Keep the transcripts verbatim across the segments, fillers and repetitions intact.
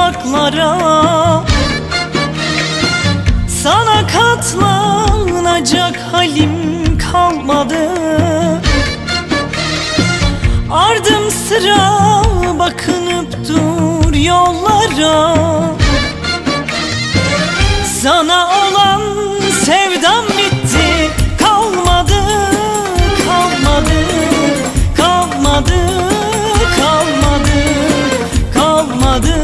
uzaklara. Sana katlanacak halim kalmadı. Ardım sıra bakınıp dur yollara. Sana olan sevdam bitti, kalmadı, kalmadı, kalmadı, kalmadı, kalmadı,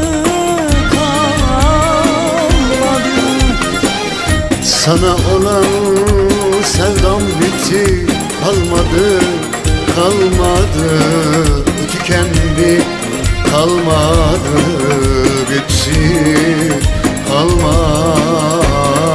kalmadı. Sana olan sevdam bitti, kalmadı, kalmadı, tükendi, kalmadı, bitti, kalmadı.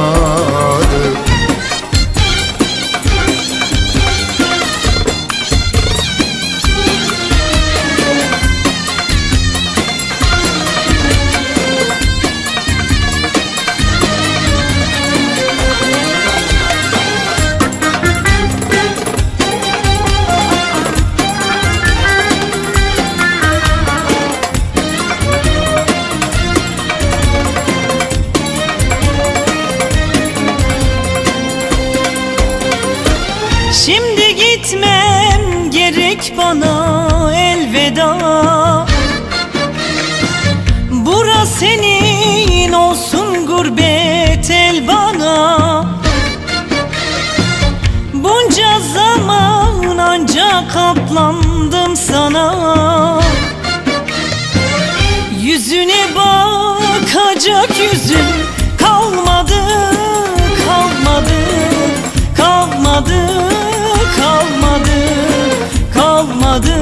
Şimdi gitmem gerek bana, elveda. Bura senin olsun, gurbet el bana. Bunca zaman ancak katlandım sana. Yüzüne bakacak yüzüm kalmadı, kalmadı, kalmadı, kalmadı, kalmadı,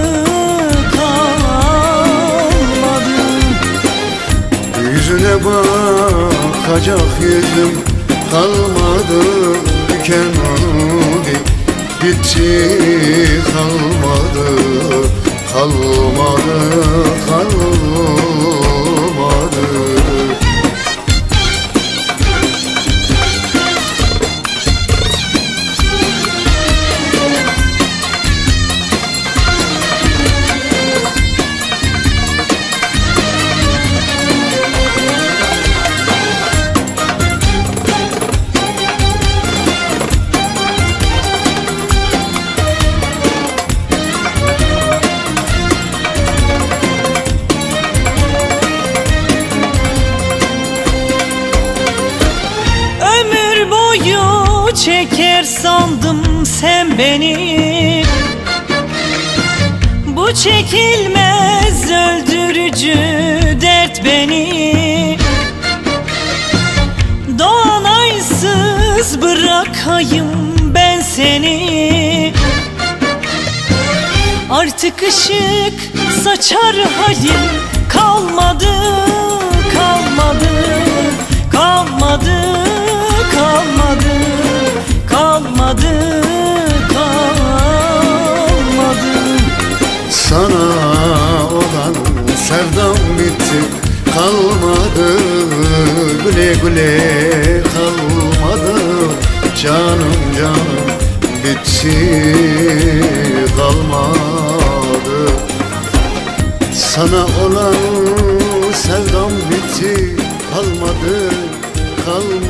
kalmadı. Yüzüne bakacak yüzüm kalmadı, tükendi, bitti, kalmadı, kalmadı, kalmadı. Çeker sandım sen beni. Bu çekilmez öldürücü dert beni. Doğan aysız bırakayım ben seni. Artık ışık saçar halim kalmadı, kalmadı, kalmadı, kalmadı, kalmadı, kalmadı. Sana olan sevdam bitti, kalmadı, güle güle kalmadı. Canım canım bitti, kalmadı. Sana olan sevdam bitti, kalmadı, kalmadı.